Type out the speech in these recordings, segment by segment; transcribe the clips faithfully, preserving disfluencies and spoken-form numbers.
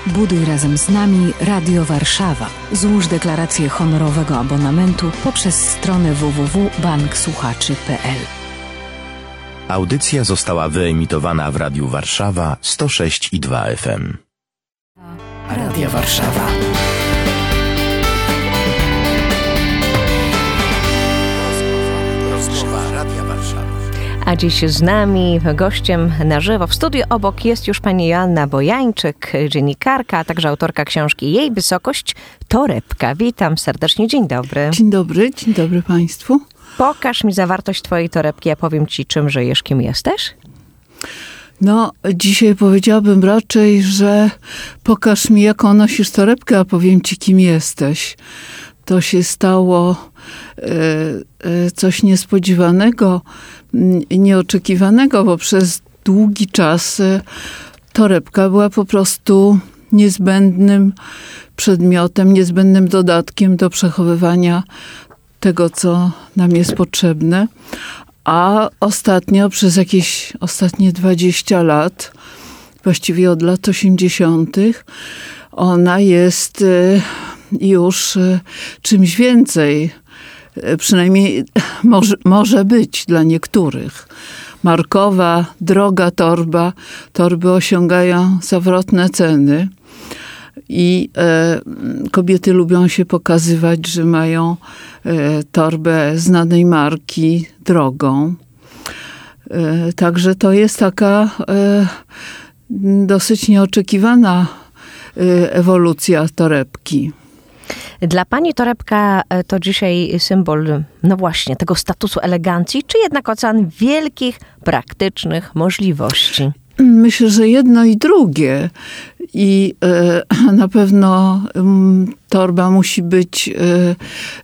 Buduj razem z nami Radio Warszawa. Złóż deklarację honorowego abonamentu poprzez stronę w w w kropka bank słuchaczy kropka p l. Audycja została wyemitowana w Radiu Warszawa sto sześć i dwa F M. Radio Warszawa. Rozmowa Radia Warszawa. A dziś z nami gościem na żywo w studiu obok jest już pani Joanna Bojańczyk, dziennikarka, a także autorka książki Jej Wysokość Torebka. Witam serdecznie, dzień dobry. Dzień dobry, dzień dobry państwu. Pokaż mi zawartość twojej torebki, ja powiem ci, czym żyjesz, kim jesteś. No, dzisiaj powiedziałabym raczej, że pokaż mi, jaką nosisz torebkę, a powiem ci, kim jesteś. To się stało e, e, coś niespodziewanego, nieoczekiwanego, bo przez długi czas e, torebka była po prostu niezbędnym przedmiotem, niezbędnym dodatkiem do przechowywania tego, co nam jest potrzebne. A ostatnio, przez jakieś ostatnie dwadzieścia lat, właściwie od lat osiemdziesiątych, ona jest już czymś więcej. Przynajmniej może, może być dla niektórych. Markowa, droga torba. Torby osiągają zawrotne ceny. I e, kobiety lubią się pokazywać, że mają e, torbę znanej marki, drogą. E, także to jest taka e, dosyć nieoczekiwana e, ewolucja torebki. Dla pani torebka to dzisiaj symbol, no właśnie, tego statusu elegancji, czy jednak ocean wielkich, praktycznych możliwości? Myślę, że jedno i drugie. I e, na pewno m, torba musi być, e, e,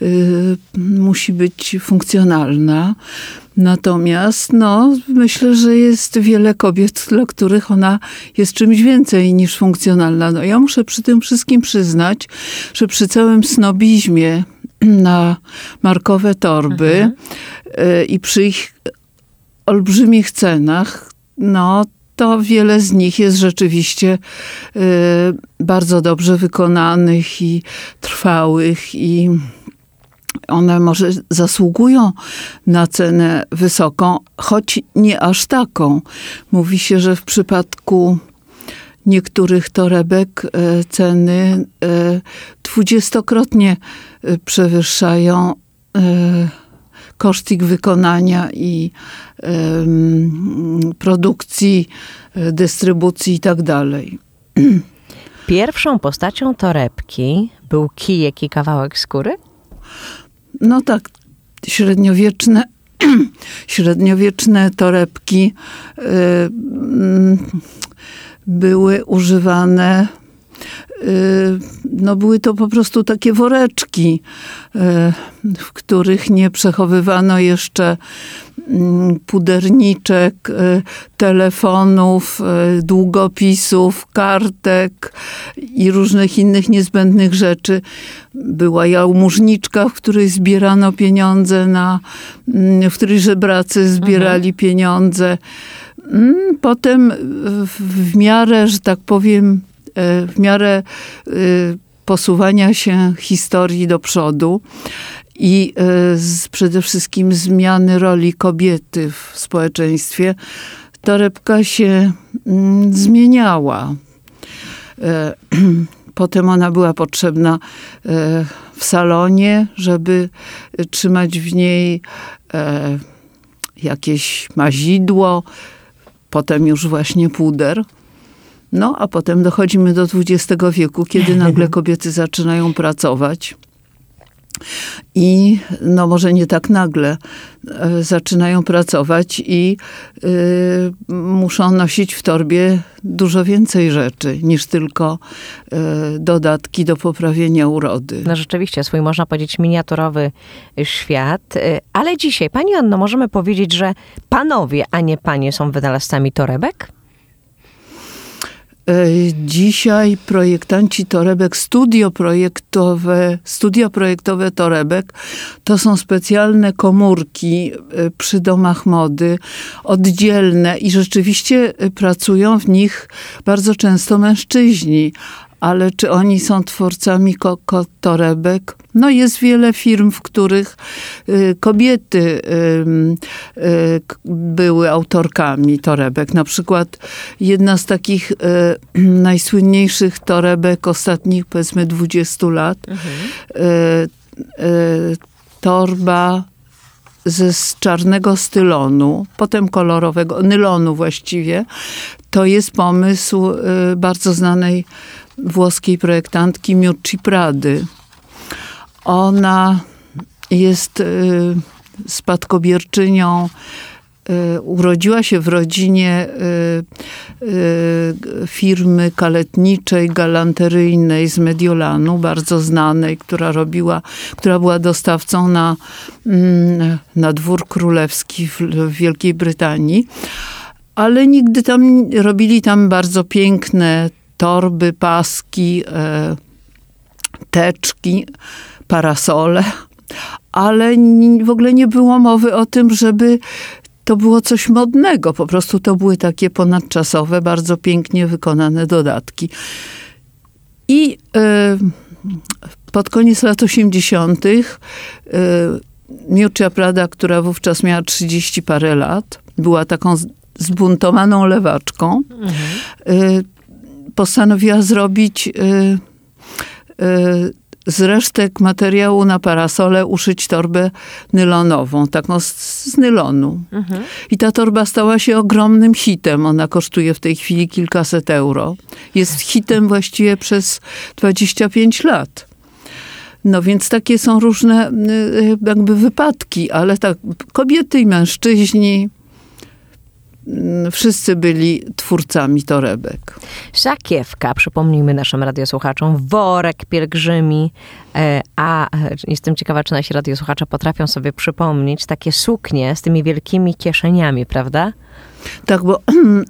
musi być funkcjonalna. Natomiast no, myślę, że jest wiele kobiet, dla których ona jest czymś więcej niż funkcjonalna. No, ja muszę przy tym wszystkim przyznać, że przy całym snobizmie na markowe torby mhm. e, i przy ich olbrzymich cenach, no to wiele z nich jest rzeczywiście y, bardzo dobrze wykonanych i trwałych i one może zasługują na cenę wysoką, choć nie aż taką. Mówi się, że w przypadku niektórych torebek y, ceny y, dwudziestokrotnie y, przewyższają y, koszt ich wykonania i y, produkcji, y, dystrybucji i tak dalej. Pierwszą postacią torebki był kijek i kawałek skóry? No tak, średniowieczne, średniowieczne torebki y, y, były używane. No były to po prostu takie woreczki, w których nie przechowywano jeszcze puderniczek, telefonów, długopisów, kartek i różnych innych niezbędnych rzeczy. Była jałmużniczka, w której zbierano pieniądze, na, w której żebracy zbierali mhm. pieniądze. Potem w miarę, że tak powiem, w miarę posuwania się historii do przodu i z, przede wszystkim zmiany roli kobiety w społeczeństwie, torebka się zmieniała. Potem ona była potrzebna w salonie, żeby trzymać w niej jakieś mazidło, potem już właśnie puder. No, a potem dochodzimy do dwudziestego wieku, kiedy nagle kobiety zaczynają pracować. I no może nie tak nagle e, zaczynają pracować i e, muszą nosić w torbie dużo więcej rzeczy niż tylko e, dodatki do poprawienia urody. No rzeczywiście, swój można powiedzieć miniaturowy świat. E, ale dzisiaj, pani Anno, możemy powiedzieć, że panowie, a nie panie są wynalazcami torebek? Dzisiaj projektanci torebek, studio projektowe, studia projektowe torebek to są specjalne komórki przy domach mody, oddzielne i rzeczywiście pracują w nich bardzo często mężczyźni. ale czy oni są twórcami ko- ko- torebek? No jest wiele firm, w których y, kobiety y, y, były autorkami torebek. Na przykład jedna z takich y, najsłynniejszych torebek ostatnich, powiedzmy, dwudziestu lat, mhm. y, y, torba ze z czarnego stylonu, potem kolorowego, nylonu właściwie. To jest pomysł y, bardzo znanej włoskiej projektantki Miucci Prady. Ona jest y, spadkobierczynią, y, urodziła się w rodzinie y, y, firmy kaletniczej, galanteryjnej z Mediolanu, bardzo znanej, która robiła, która była dostawcą na, y, na dwór królewski w, w Wielkiej Brytanii. Ale nigdy tam, robili tam bardzo piękne torby, paski, y, teczki, parasole, ale w ogóle nie było mowy o tym, żeby to było coś modnego. Po prostu to były takie ponadczasowe, bardzo pięknie wykonane dodatki. I y, pod koniec lat osiemdziesiątych y, Miuccia Prada, która wówczas miała trzydzieści parę lat, była taką zbuntowaną lewaczką, mhm. y, postanowiła zrobić y, y, z resztek materiału na parasole uszyć torbę nylonową, taką z, z nylonu. Mhm. I ta torba stała się ogromnym hitem. Ona kosztuje w tej chwili kilkaset euro. Jest hitem właściwie przez dwadzieścia pięć lat. No więc takie są różne jakby wypadki, ale tak, kobiety i mężczyźni, wszyscy byli twórcami torebek. Sakiewka, przypomnijmy naszym radiosłuchaczom, worek pielgrzymi, a jestem ciekawa, czy nasi radiosłuchacze potrafią sobie przypomnieć takie suknie z tymi wielkimi kieszeniami, prawda? Tak, bo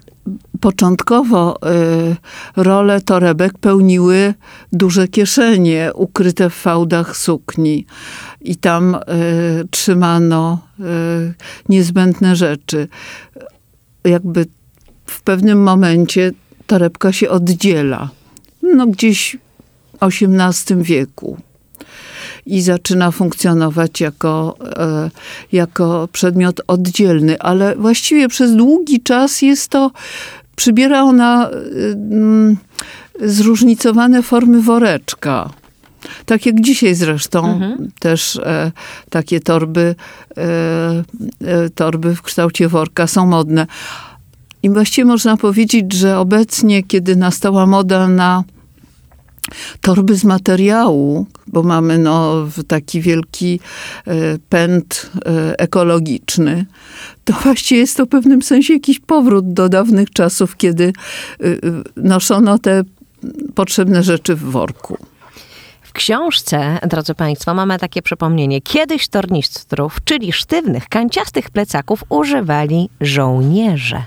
początkowo y, rolę torebek pełniły duże kieszenie ukryte w fałdach sukni i tam y, trzymano y, niezbędne rzeczy. Jakby w pewnym momencie torebka się oddziela. No gdzieś w osiemnastym wieku. I zaczyna funkcjonować jako, e, jako przedmiot oddzielny. Ale właściwie przez długi czas jest to, przybiera ona y, zróżnicowane formy woreczka. Tak jak dzisiaj zresztą mhm. też e, takie torby, e, e, torby w kształcie worka są modne. I właściwie można powiedzieć, że obecnie, kiedy nastała moda na torby z materiału, bo mamy no, taki wielki e, pęd e, ekologiczny, to właściwie jest to w pewnym sensie jakiś powrót do dawnych czasów, kiedy e, noszono te potrzebne rzeczy w worku. W książce, drodzy Państwo, mamy takie przypomnienie. Kiedyś tornistrów, czyli sztywnych, kanciastych plecaków używali żołnierze.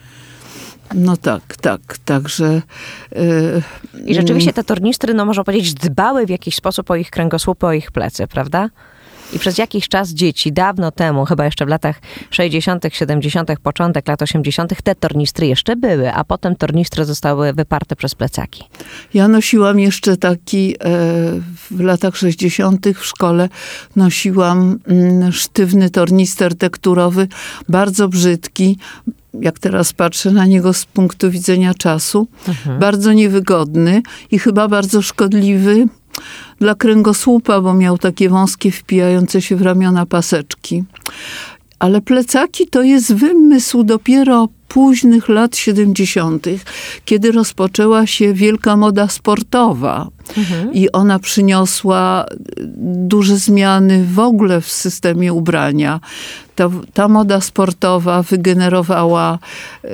No tak, tak, także... Yy, I rzeczywiście te tornistry, no można powiedzieć, dbały w jakiś sposób o ich kręgosłupy, o ich plecy, prawda? I przez jakiś czas dzieci, dawno temu, chyba jeszcze w latach sześćdziesiątych, siedemdziesiątych, początek lat osiemdziesiątych, te tornistry jeszcze były, a potem tornistry zostały wyparte przez plecaki. Ja nosiłam jeszcze taki, w latach sześćdziesiątych w szkole nosiłam sztywny tornister tekturowy, bardzo brzydki. Jak teraz patrzę na niego z punktu widzenia czasu, mhm. bardzo niewygodny i chyba bardzo szkodliwy dla kręgosłupa, bo miał takie wąskie, wpijające się w ramiona paseczki. Ale plecaki to jest wymysł dopiero późnych lat siedemdziesiątych, kiedy rozpoczęła się wielka moda sportowa. Mhm. I ona przyniosła duże zmiany w ogóle w systemie ubrania. Ta, ta moda sportowa wygenerowała e,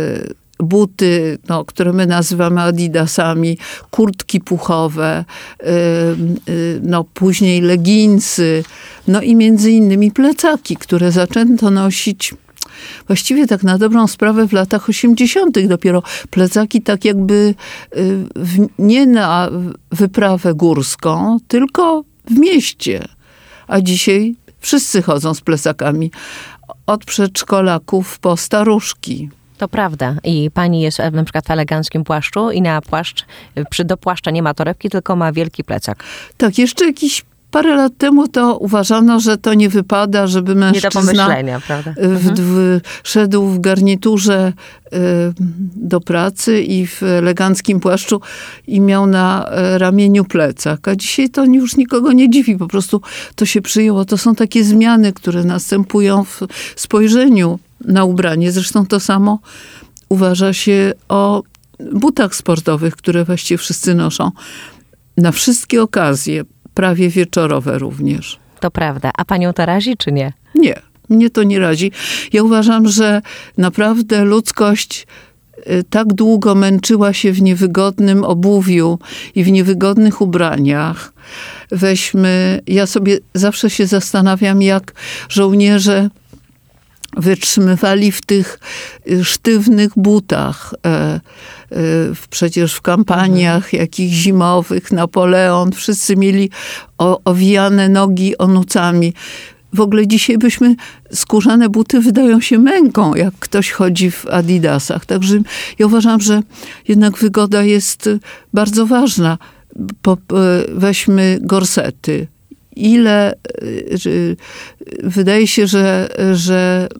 buty, no, które my nazywamy adidasami, kurtki puchowe, y, y, no, później leginsy, no i między innymi plecaki, które zaczęto nosić właściwie tak na dobrą sprawę w latach osiemdziesiątych. Dopiero plecaki tak jakby y, w, nie na wyprawę górską, tylko w mieście. A dzisiaj wszyscy chodzą z plecakami. Od przedszkolaków po staruszki. To prawda. I pani jest na przykład w eleganckim płaszczu i na płaszcz, przy, do płaszcza nie ma torebki, tylko ma wielki plecak. Tak, jeszcze jakiś parę lat temu to uważano, że to nie wypada, żeby mężczyzna nie do pomyślenia, prawda? W, w, szedł w garniturze y, do pracy i w eleganckim płaszczu i miał na ramieniu plecak. A dzisiaj to już nikogo nie dziwi, po prostu to się przyjęło. To są takie zmiany, które następują w spojrzeniu na ubranie. Zresztą to samo uważa się o butach sportowych, które właściwie wszyscy noszą. Na wszystkie okazje, prawie wieczorowe również. To prawda. A panią to razi, czy nie? Nie, mnie to nie razi. Ja uważam, że naprawdę ludzkość tak długo męczyła się w niewygodnym obuwiu i w niewygodnych ubraniach. Weźmy, ja sobie zawsze się zastanawiam, jak żołnierze wytrzymywali w tych sztywnych butach. E, e, przecież w kampaniach mhm. jakichś zimowych, Napoleon, wszyscy mieli o, owijane nogi onucami. W ogóle dzisiaj byśmy, skórzane buty wydają się męką, jak ktoś chodzi w adidasach. Także ja uważam, że jednak wygoda jest bardzo ważna. Po, weźmy gorsety. Ile, wydaje się, że, że,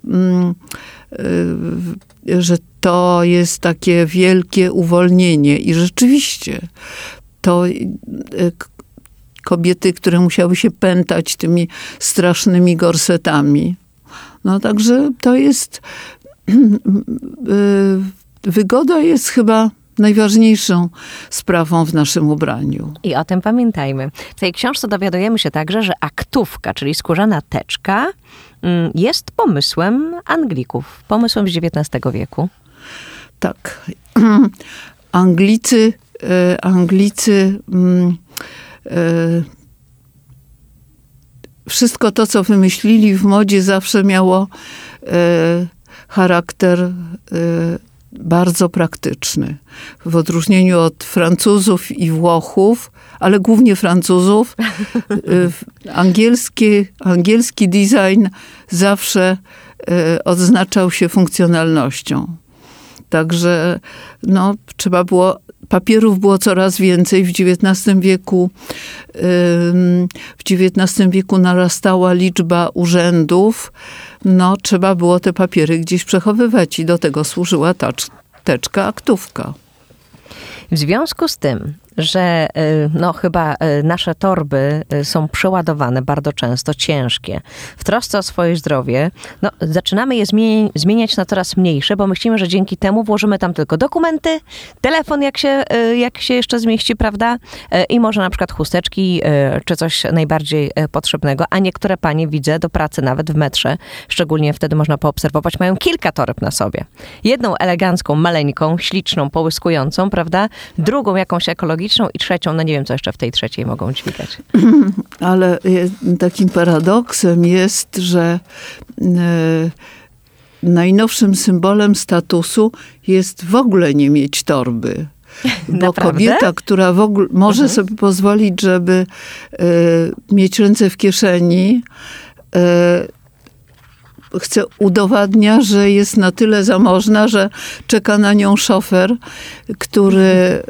że to jest takie wielkie uwolnienie i rzeczywiście to kobiety, które musiały się pętać tymi strasznymi gorsetami. No także to jest, wygoda jest chyba najważniejszą sprawą w naszym ubraniu. I o tym pamiętajmy. W tej książce dowiadujemy się także, że aktówka, czyli skórzana teczka, jest pomysłem Anglików, pomysłem z dziewiętnastego wieku. Tak. Anglicy, Anglicy wszystko to, co wymyślili w modzie, zawsze miało charakter bardzo praktyczny. W odróżnieniu od Francuzów i Włochów, ale głównie Francuzów, angielski, angielski design zawsze odznaczał się funkcjonalnością. Także no, trzeba było, papierów było coraz więcej. W dziewiętnastym wieku, w dziewiętnastym wieku narastała liczba urzędów. No, trzeba było te papiery gdzieś przechowywać i do tego służyła tacz, teczka, aktówka. W związku z tym, że no, chyba nasze torby są przeładowane bardzo często, ciężkie, w trosce o swoje zdrowie, no, zaczynamy je zmieni- zmieniać na coraz mniejsze, bo myślimy, że dzięki temu włożymy tam tylko dokumenty, telefon jak się, jak się jeszcze zmieści, prawda? I może na przykład chusteczki, czy coś najbardziej potrzebnego, a niektóre panie widzę do pracy nawet w metrze, szczególnie wtedy można poobserwować, mają kilka toreb na sobie. Jedną elegancką, maleńką, śliczną, połyskującą, prawda? Drugą jakąś ekologiczną, i trzecią, no nie wiem, co jeszcze w tej trzeciej mogą dźwigać. Ale takim paradoksem jest, że najnowszym symbolem statusu jest w ogóle nie mieć torby. Bo Naprawdę? Kobieta, która w ogóle może mhm. sobie pozwolić, żeby mieć ręce w kieszeni, chce udowadnia, że jest na tyle zamożna, że czeka na nią szofer, który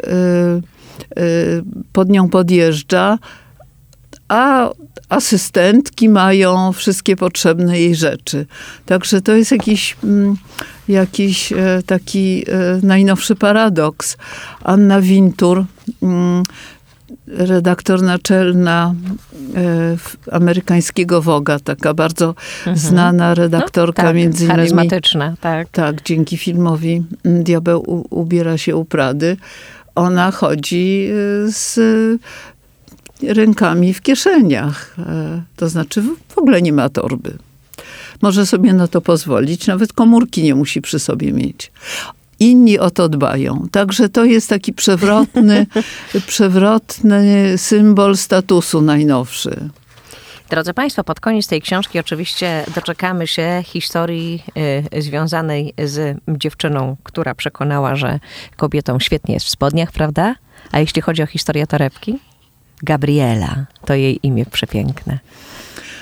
pod nią podjeżdża, a asystentki mają wszystkie potrzebne jej rzeczy. Także to jest jakiś, jakiś taki najnowszy paradoks. Anna Wintour, redaktor naczelna amerykańskiego Vogue'a, taka bardzo mhm. znana redaktorka, no, tak, między innymi. Charyzmatyczna, tak. Tak, dzięki filmowi Diabeł u, ubiera się u Prady. Ona chodzi z rękami w kieszeniach. To znaczy w ogóle nie ma torby. Może sobie na to pozwolić. Nawet komórki nie musi przy sobie mieć. Inni o to dbają. Także to jest taki przewrotny, przewrotny symbol statusu najnowszy. Drodzy Państwo, pod koniec tej książki oczywiście doczekamy się historii y, związanej z dziewczyną, która przekonała, że kobietą świetnie jest w spodniach, prawda? A jeśli chodzi o historię torebki? Gabriela, to jej imię przepiękne.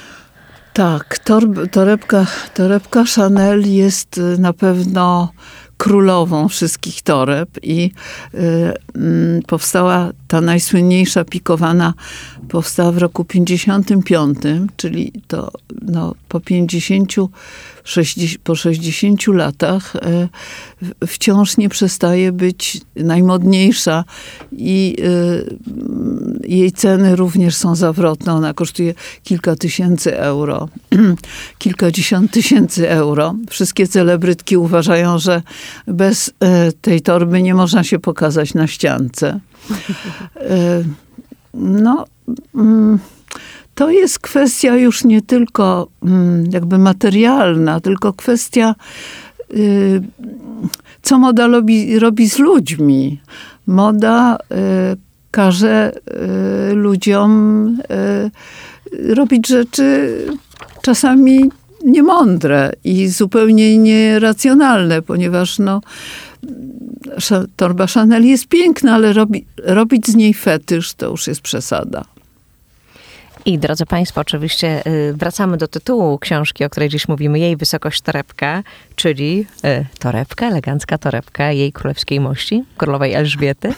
Tak, torb, torebka, torebka Chanel jest na pewno królową wszystkich toreb i y, powstała ta najsłynniejsza pikowana, powstała w roku pięćdziesiątym piątym, czyli to no, po pięćdziesięciu, sześćdziesięciu, po sześćdziesięciu latach y, wciąż nie przestaje być najmodniejsza i y, jej ceny również są zawrotne. Ona kosztuje kilka tysięcy euro, kilkadziesiąt tysięcy euro. Wszystkie celebrytki uważają, że bez y, tej torby nie można się pokazać na ściance. Y, no, y, to jest kwestia już nie tylko y, jakby materialna, tylko kwestia, y, co moda robi, robi z ludźmi. Moda y, każe y, ludziom y, robić rzeczy czasami niemądre i zupełnie nieracjonalne, ponieważ no, torba Chanel jest piękna, ale robi, robić z niej fetysz to już jest przesada. I drodzy Państwo, oczywiście wracamy do tytułu książki, o której dziś mówimy, Jej Wysokość Torebka, czyli torebka, elegancka torebka Jej Królewskiej Mości, Królowej Elżbiety.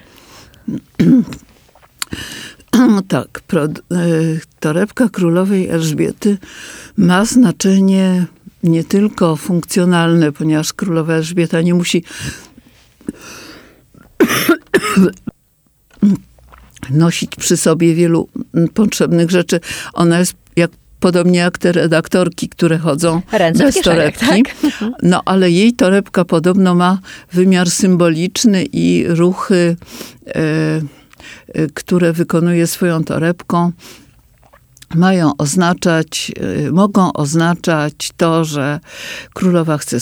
Tak, pro, torebka Królowej Elżbiety ma znaczenie nie tylko funkcjonalne, ponieważ Królowa Elżbieta nie musi nosić przy sobie wielu potrzebnych rzeczy. Ona jest jak, podobnie jak te redaktorki, które chodzą Ręce bez torebki. Tak? No ale jej torebka podobno ma wymiar symboliczny i ruchy, e, e, które wykonuje swoją torebką, mają oznaczać, e, mogą oznaczać to, że królowa chce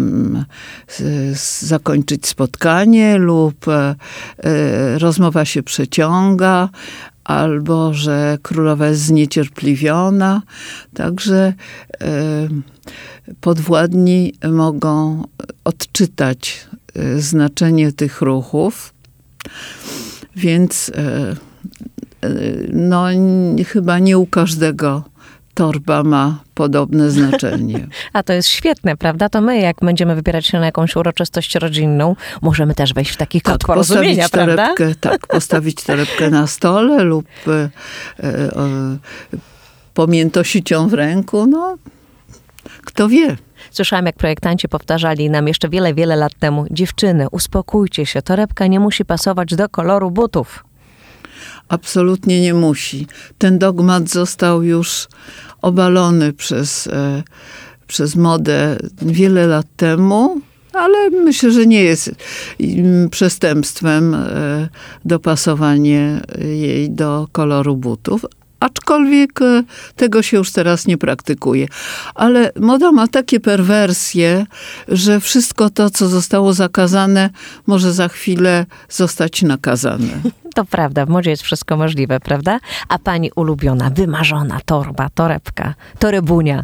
zakończyć spotkanie lub e, rozmowa się przeciąga, albo że królowa jest zniecierpliwiona. Także e, podwładni mogą odczytać e, znaczenie tych ruchów. Więc e, e, no chyba nie u każdego torba ma podobne znaczenie. A to jest świetne, prawda? To my, jak będziemy wybierać się na jakąś uroczystość rodzinną, możemy też wejść w taki kod tak, porozumienia, postawić prawda? Torebkę, tak, postawić torebkę na stole lub e, e, pomiętosić ją w ręku. No, kto wie. Słyszałam, jak projektanci powtarzali nam jeszcze wiele, wiele lat temu: dziewczyny, uspokójcie się, torebka nie musi pasować do koloru butów. Absolutnie nie musi. Ten dogmat został już obalony przez, e, przez modę wiele lat temu, ale myślę, że nie jest przestępstwem e, dopasowanie jej do koloru butów. Aczkolwiek e, tego się już teraz nie praktykuje. Ale moda ma takie perwersje, że wszystko to, co zostało zakazane, może za chwilę zostać nakazane. To prawda, w modzie jest wszystko możliwe, prawda? A pani ulubiona, wymarzona torba, torebka, torebunia?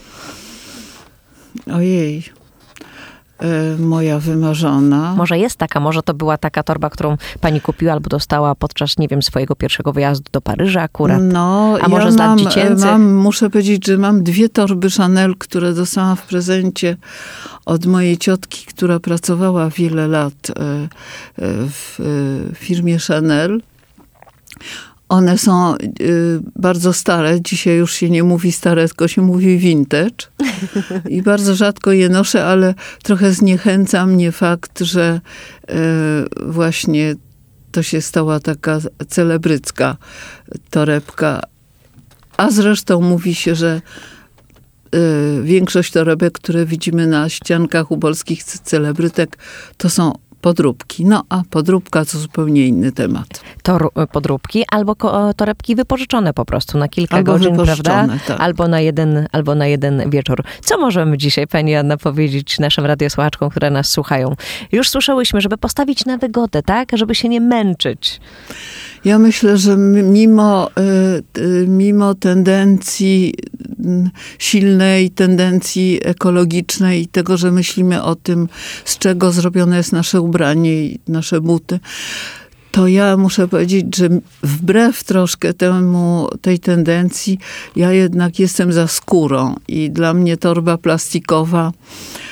Ojej, e, moja wymarzona. Może jest taka, może to była taka torba, którą pani kupiła albo dostała podczas, nie wiem, swojego pierwszego wyjazdu do Paryża akurat. No, a może ja z lat mam, dziecięcych? Mam, muszę powiedzieć, że mam dwie torby Chanel, które dostałam w prezencie od mojej ciotki, która pracowała wiele lat w firmie Chanel. One są bardzo stare. Dzisiaj już się nie mówi stare, tylko się mówi vintage. I bardzo rzadko je noszę, ale trochę zniechęca mnie fakt, że właśnie to się stała taka celebrycka torebka. A zresztą mówi się, że większość torebek, które widzimy na ściankach u polskich celebrytek, to są podróbki. No a podróbka to zupełnie inny temat. Tor, podróbki albo ko, torebki wypożyczone po prostu na kilka albo godzin, prawda? Tak. Albo na jeden, albo na jeden wieczór. Co możemy dzisiaj, pani Anna, powiedzieć naszym radiosłuchaczkom, które nas słuchają? Już słyszałyśmy, żeby postawić na wygodę, tak? Żeby się nie męczyć. Ja myślę, że mimo, mimo tendencji, silnej tendencji ekologicznej i tego, że myślimy o tym, z czego zrobione jest nasze ubranie i nasze buty, to ja muszę powiedzieć, że wbrew troszkę temu, tej tendencji, ja jednak jestem za skórą i dla mnie torba plastikowa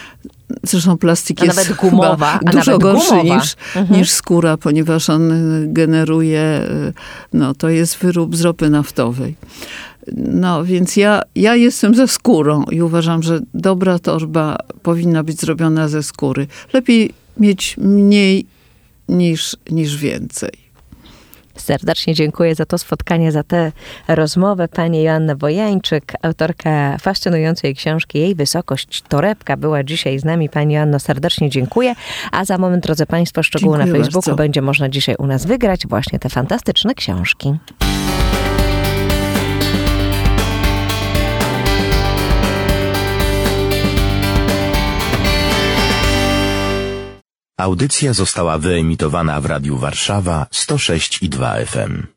Zresztą plastik A jest nawet gumowa, chyba a dużo nawet gorszy gumowa. niż, Mhm. niż skóra, ponieważ on generuje, no to jest wyrób z ropy naftowej. No więc ja, ja jestem za skórą i uważam, że dobra torba powinna być zrobiona ze skóry. Lepiej mieć mniej niż, niż więcej. Serdecznie dziękuję za to spotkanie, za tę rozmowę. Pani Joanna Wojańczyk, autorka fascynującej książki Jej Wysokość Torebka, była dzisiaj z nami. Pani Joanno, serdecznie dziękuję. A za moment, drodzy Państwo, szczegóły Dziękuję na Facebooku bardzo. będzie można dzisiaj u nas wygrać właśnie te fantastyczne książki. Audycja została wyemitowana w Radiu Warszawa sto sześć i dwa F M.